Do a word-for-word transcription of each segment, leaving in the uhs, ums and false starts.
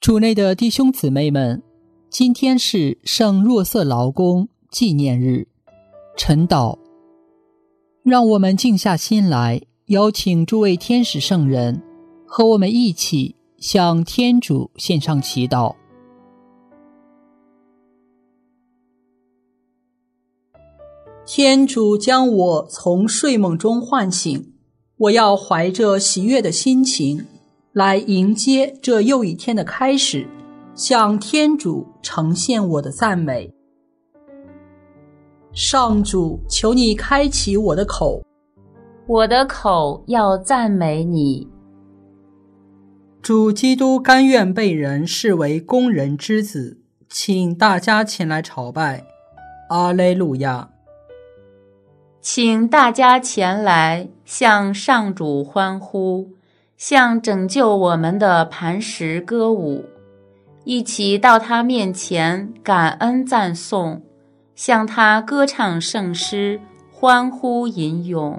主内的弟兄姊妹们，今天是圣若瑟劳工纪念日，晨祷。让我们静下心来，邀请诸位天使圣人和我们一起向天主献上祈祷。天主将我从睡梦中唤醒，我要怀着喜悦的心情来迎接这又一天的开始，向天主呈现我的赞美。上主，求你开启我的口， 我的口要赞美你。 主基督甘愿被人视为工人之子，请大家前来朝拜。阿肋路亚。 请大家前来向上主欢呼，向拯救我们的磐石歌舞，一起到他面前感恩赞颂，向他歌唱圣诗，欢呼吟咏。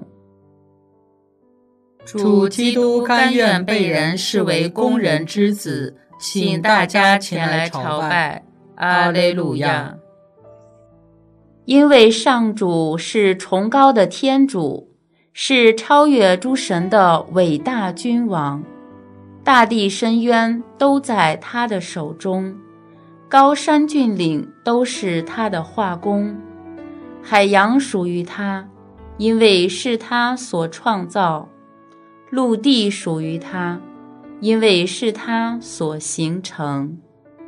主基督甘愿被人视为工人之子，请大家前来朝拜。阿肋路亚。 因为上主是崇高的天主，是超越诸神的伟大君王，大地深渊都在他的手中，高山峻岭都是他的画工，海洋属于他，因为是他所创造，陆地属于他，因为是他所形成。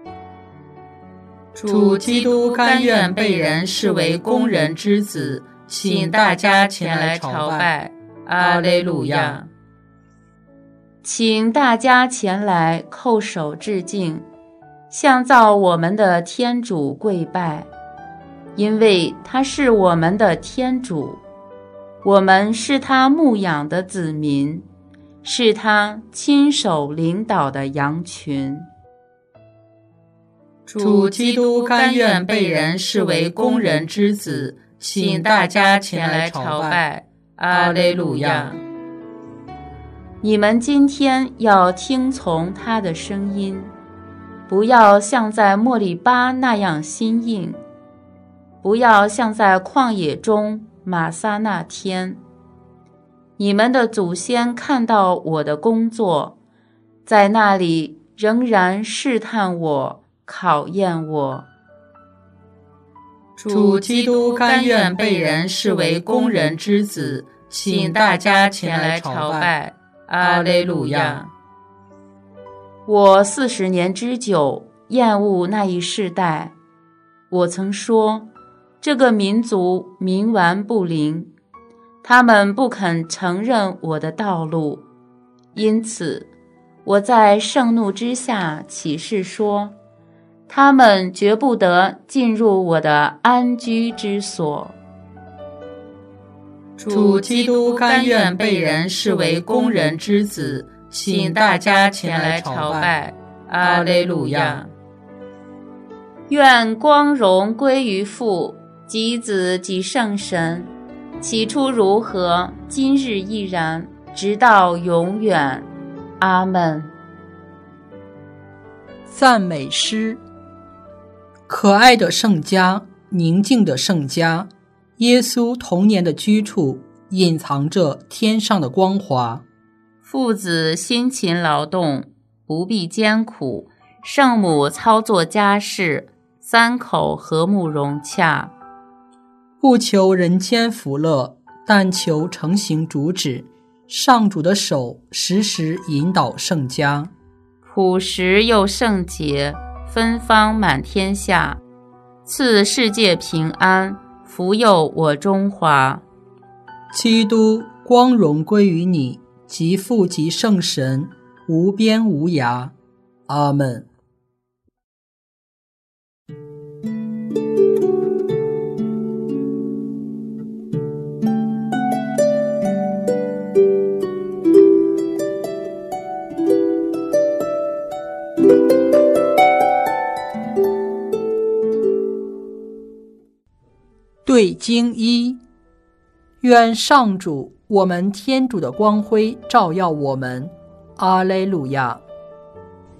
主基督甘愿被人视为工人之子，请大家前来朝拜。阿肋路亚。 请大家前来叩首致敬，向造我们的天主跪拜，因为他是我们的天主，我们是他牧养的子民，是他亲手领导的羊群。 主基督甘愿被人视为工人之子，请大家前来朝拜。阿肋路亚。 你们今天要听从他的声音，不要像在莫利巴那样心硬，不要像在旷野中玛撒那天。你们的祖先看到我的工作，在那里仍然试探我，考验我。 主基督甘愿被人视为工人之子，请大家前来朝拜。阿肋路亚。 我四十年之久厌恶那一世代，我曾说，这个民族冥顽不灵，他们不肯承认我的道路，因此我在盛怒之下起誓说，他们绝不得进入我的安居之所。 主基督甘愿被人视为工人之子，请大家前来朝拜。阿肋路亚。 愿光荣归于父及子及圣神，起初如何，今日亦然，直到永远。阿们。 赞美诗。可爱的圣家，宁静的圣家，耶稣童年的居处隐藏着天上的光华。 父子辛勤劳动，不必艰苦，圣母操作家事，三口和睦融洽。 不求人间福乐，但求承行主旨，上主的手时时引导圣家。 朴实又圣洁，芬芳满天下，赐世界平安，福佑我中华。 基督，光荣归于你，及父及圣神，无边无涯。阿们。对经一。愿上主我们天主的光辉照耀我们。阿肋路亚。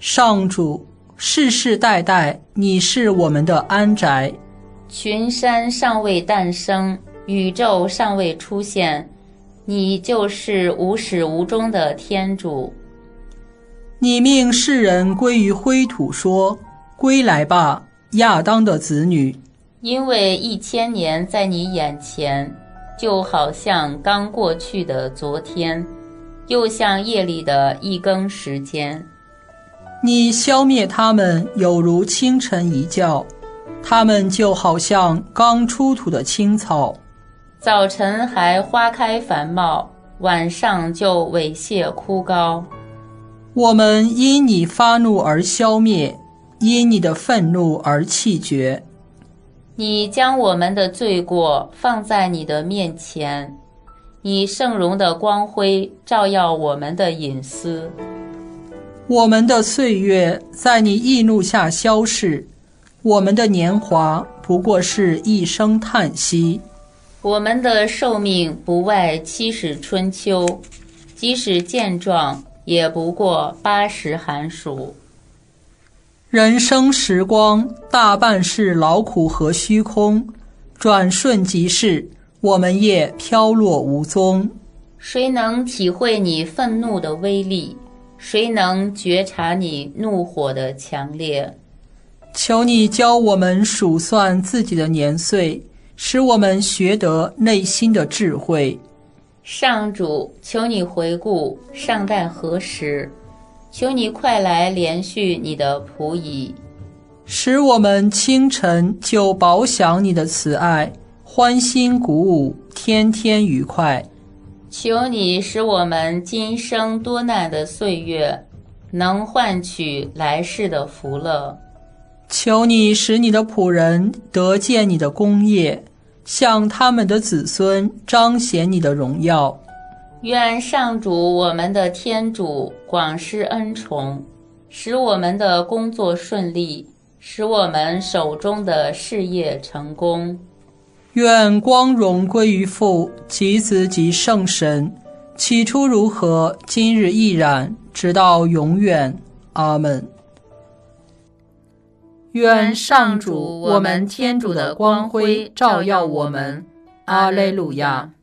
上主，世世代代你是我们的安宅。 群山尚未诞生，宇宙尚未出现，你就是无始无终的天主。 你命世人归于灰土，说：归来吧，亚当的子女。 因为一千年在你眼前，就好像刚过去的昨天，又像夜里的一更时间。 你消灭他们，有如清晨一觉，他们就好像刚出土的青草， 早晨还花开繁茂，晚上就猥亵枯槁。 我们因你发怒而消灭，因你的愤怒而气绝。 你将我们的罪过放在你的面前，你圣容的光辉照耀我们的隐私。 我们的岁月在你易怒下消逝，我们的年华不过是一声叹息。 我们的寿命不外七十春秋，即使健壮，也不过八十寒暑。 人生时光大半是劳苦和虚空，转瞬即逝，我们也飘落无踪。 谁能体会你愤怒的威力？谁能觉察你怒火的强烈？ 求你教我们数算自己的年岁，使我们学得内心的智慧。 上主，求你回顾尚待何时？求你快来连续你的仆役， 使我们清晨就饱享你的慈爱，欢欣鼓舞，天天愉快。 求你使我们今生多难的岁月能换取来世的福乐。 求你使你的仆人得见你的功业，向他们的子孙彰显你的荣耀。 愿上主我们的天主广施恩宠，使我们的工作顺利，使我们手中的事业成功。 愿光荣归于父及子及圣神，起初如何，今日亦然，直到永远。阿们。 愿上主我们天主的光辉照耀我们。阿肋路亚。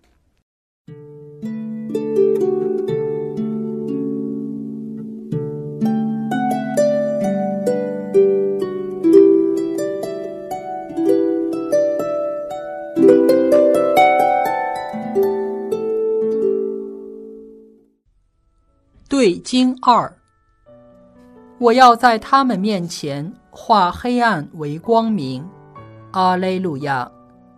对经二，我要在他们面前化黑暗为光明。阿肋路亚。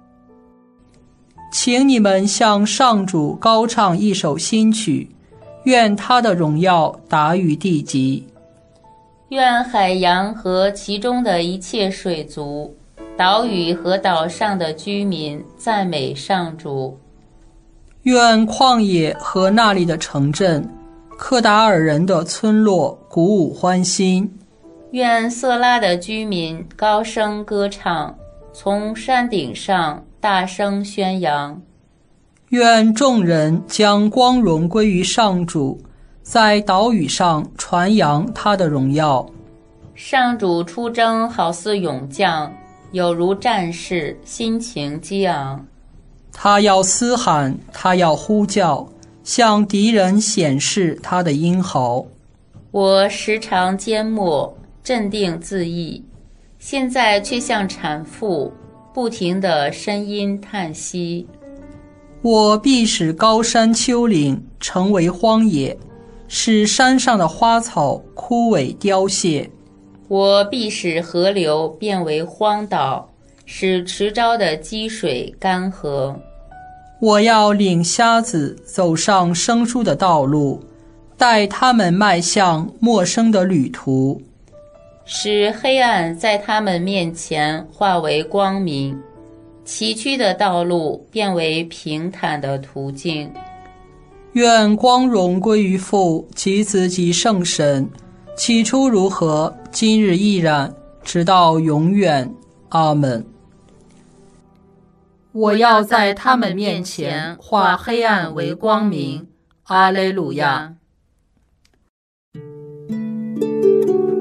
请你们向上主高唱一首新曲，愿他的荣耀达于地极。 愿海洋和其中的一切水族，岛屿和岛上的居民赞美上主。 愿旷野和那里的城镇，克达尔人的村落鼓舞欢欣。 愿色拉的居民高声歌唱，从山顶上大声宣扬。 愿众人将光荣归于上主，在岛屿上传扬他的荣耀。 上主出征好似勇将，有如战士，心情激昂。 他要嘶喊，他要呼叫，向敌人显示他的英豪。 我时常缄默，镇定自抑，现在却像产妇，不停地呻吟叹息。 我必使高山丘陵成为荒野，使山上的花草枯萎凋谢。 我必使河流变为荒岛，使池沼的积水干涸。 我要领瞎子走上生疏的道路，带他们迈向陌生的旅途， 使黑暗在他们面前化为光明，崎岖的道路变为平坦的途径。 愿光荣归于父及子及圣神，起初如何，今日亦然，直到永远。阿们。 我要在他们面前化黑暗为光明。阿肋路亚。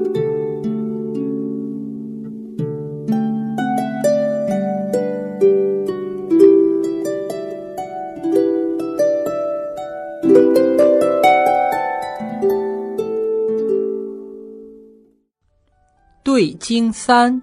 经三。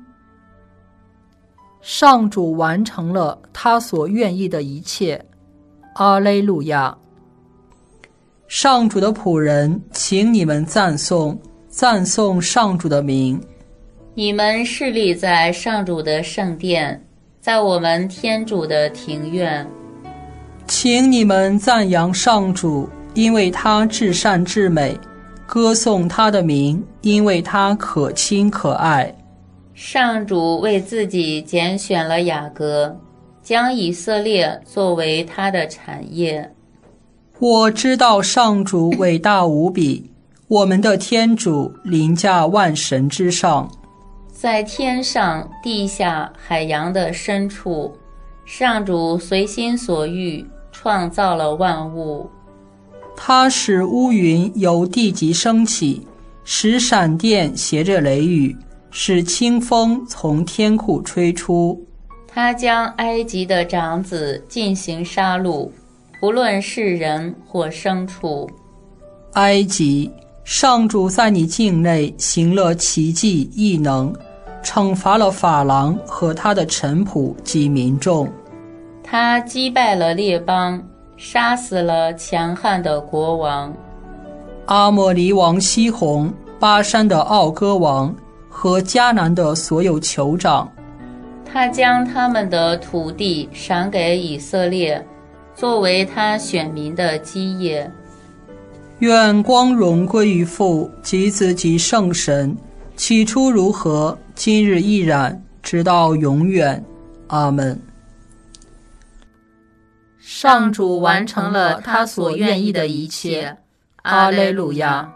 上主完成了他所愿意的一切，阿肋路亚。上主的仆人，请你们赞颂赞颂上主的名。 你们侍立在上主的圣殿，在我们天主的庭院。 请你们赞扬上主，因为他至善至美，歌颂他的名，因为他可亲可爱。 上主为自己拣选了雅各，将以色列作为他的产业。 我知道上主伟大无比，我们的天主凌驾万神之上。 在天上、地下、海洋的深处，上主随心所欲创造了万物。 他使乌云由地极升起，使闪电携着雷雨，使清风从天库吹出。 他将埃及的长子进行杀戮，不论是人或牲畜。 埃及，上主在你境内行了奇迹异能，惩罚了法郎和他的臣仆及民众。 他击败了列邦，杀死了强悍的国王。 阿摩黎王西宏、巴山的奥戈王和迦南的所有酋长。 他将他们的土地赏给以色列，作为他选民的基业。 愿光荣归于父及子及圣神，起初如何，今日亦然，直到永远。阿们。 上主完成了他所愿意的一切，阿肋路亚。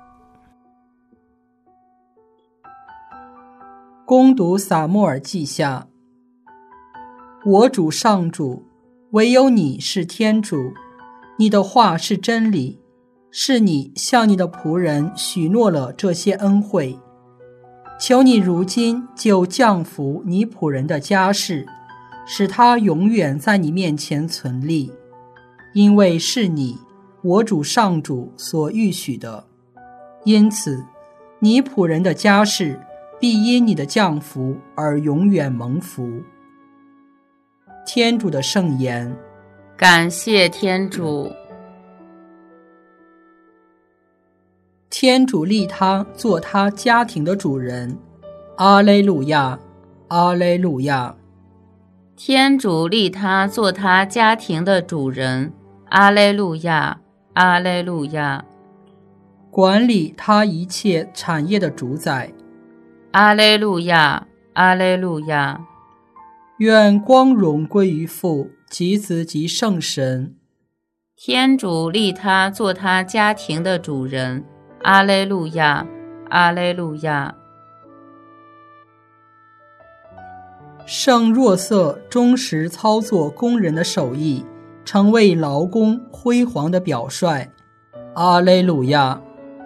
恭读撒母耳记下。我主上主，唯有你是天主，你的话是真理，是你向你的仆人许诺了这些恩惠。求你如今就降福你仆人的家世，使他永远在你面前存立，因为是你，我主上主所预许的。因此，你仆人的家世必因你的降福而永远蒙福。天主的圣言。 感谢天主。 天主立他做他家庭的主人，阿肋路亚，阿肋路亚。 天主立他做他家庭的主人，阿肋路亚，阿肋路亚。 管理他一切产业的主宰， 阿肋路亚，阿肋路亚。 愿光荣归于父及子及圣神。 天主立他做他家庭的主人，阿肋路亚，阿肋路亚。 圣若瑟忠实操作工人的手艺，成为劳工辉煌的表率，阿肋路亚。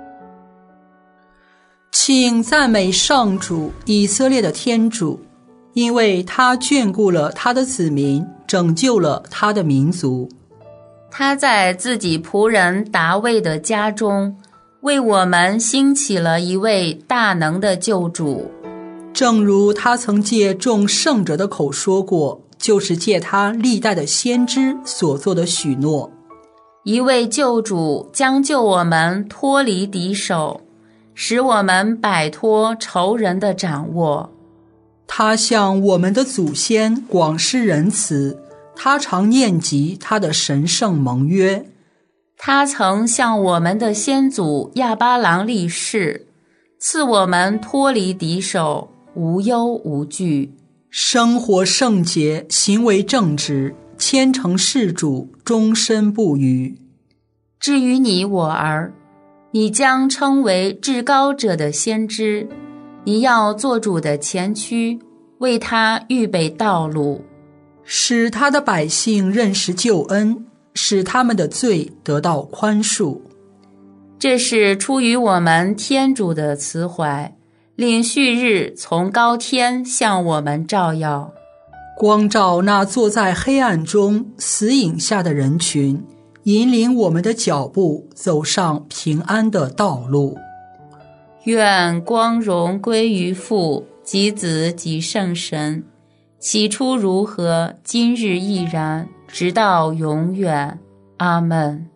请赞美上主，以色列的天主，因为他眷顾了他的子民，拯救了他的民族。 他在自己仆人达味的家中，为我们兴起了一位大能的救主。 正如他曾借众圣者的口说过，就是借他历代的先知所做的许诺。 一位救主将救我们脱离敌手，使我们摆脱仇人的掌握。 他向我们的祖先广施仁慈，他常念及他的神圣盟约。 他曾向我们的先祖亚巴郎立誓，赐我们脱离敌手，无忧无惧， 生活圣洁，行为正直，虔诚事主，终身不渝。 至于你我儿，你将称为至高者的先知，你要做主的前驱，为他预备道路， 使他的百姓认识救恩，使他们的罪得到宽恕。 这是出于我们天主的慈怀，令旭日从高天向我们照耀， 光照那坐在黑暗中死影下的人群，引领我们的脚步走上平安的道路。 愿光荣归于父及子及圣神，起初如何，今日亦然，直到永远。阿们。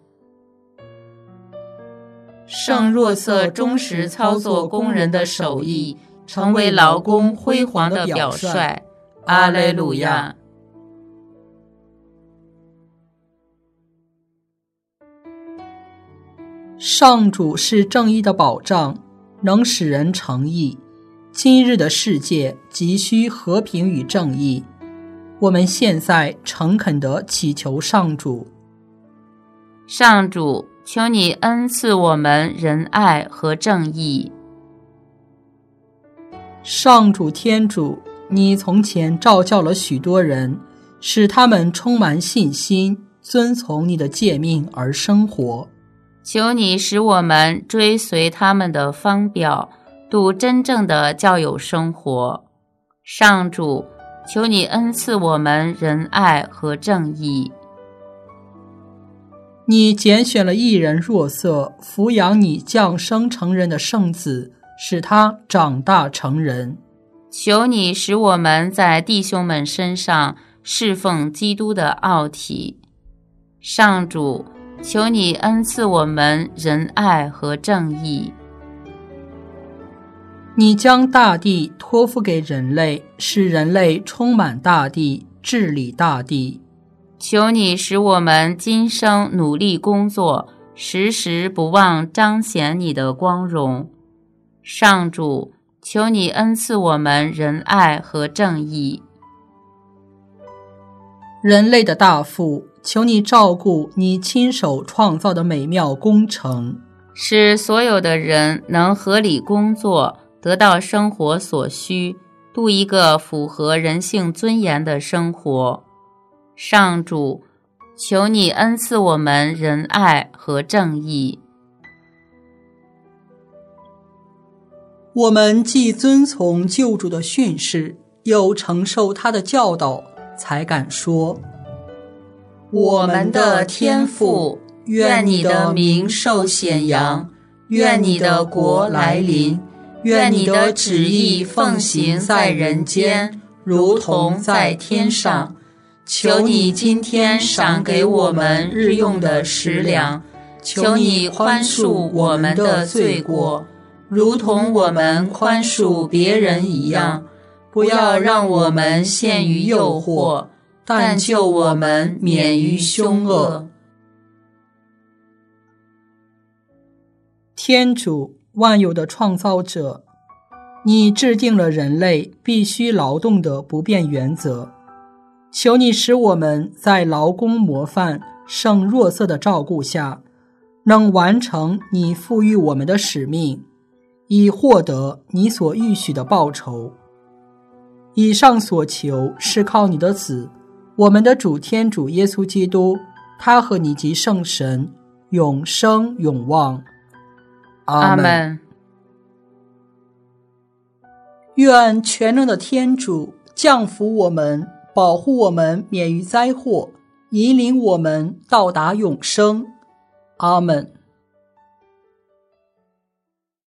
圣若瑟忠实操作工人的手艺，成为劳工辉煌的表率。阿肋路亚。 上主是正义的保障，能使人成义。今日的世界急需和平与正义，我们现在诚恳地祈求上主。 上主，求你恩赐我们仁爱和正义。 上主天主，你从前召叫了许多人，使他们充满信心，遵从你的诫命而生活。 求你使我们追随他们的方表，度真正的教友生活。上主，求你恩赐我们仁爱和正义。 你拣选了一人若瑟，抚养你降生成人的圣子，使他长大成人。 求你使我们在弟兄们身上侍奉基督的奥体。上主，求你恩赐我们仁爱和正义。 你将大地托付给人类，使人类充满大地，治理大地。 求你使我们今生努力工作，时时不忘彰显你的光荣。上主，求你恩赐我们仁爱和正义。 人类的大父，求你照顾你亲手创造的美妙工程， 使所有的人能合理工作，得到生活所需，度一个符合人性尊严的生活。上主，求你恩赐我们仁爱和正义。 我们既遵从救主的训示，又承受他的教导，才敢说： 我们的天父，愿你的名受显扬，愿你的国来临，愿你的旨意奉行在人间，如同在天上。求你今天赏给我们日用的食粮，求你宽恕我们的罪过，如同我们宽恕别人一样，不要让我们陷于诱惑，但救我们免于凶恶。 天主，万有的创造者，你制定了人类必须劳动的不变原则，求你使我们在劳工模范圣若瑟的照顾下，能完成你赋予我们的使命，以获得你所预许的报酬。以上所求是靠你的子，我们的主天主耶稣基督，他和你及圣神永生永旺。阿们。愿全能的天主降福我们，保护我们免于灾祸，引领我们到达永生。阿们。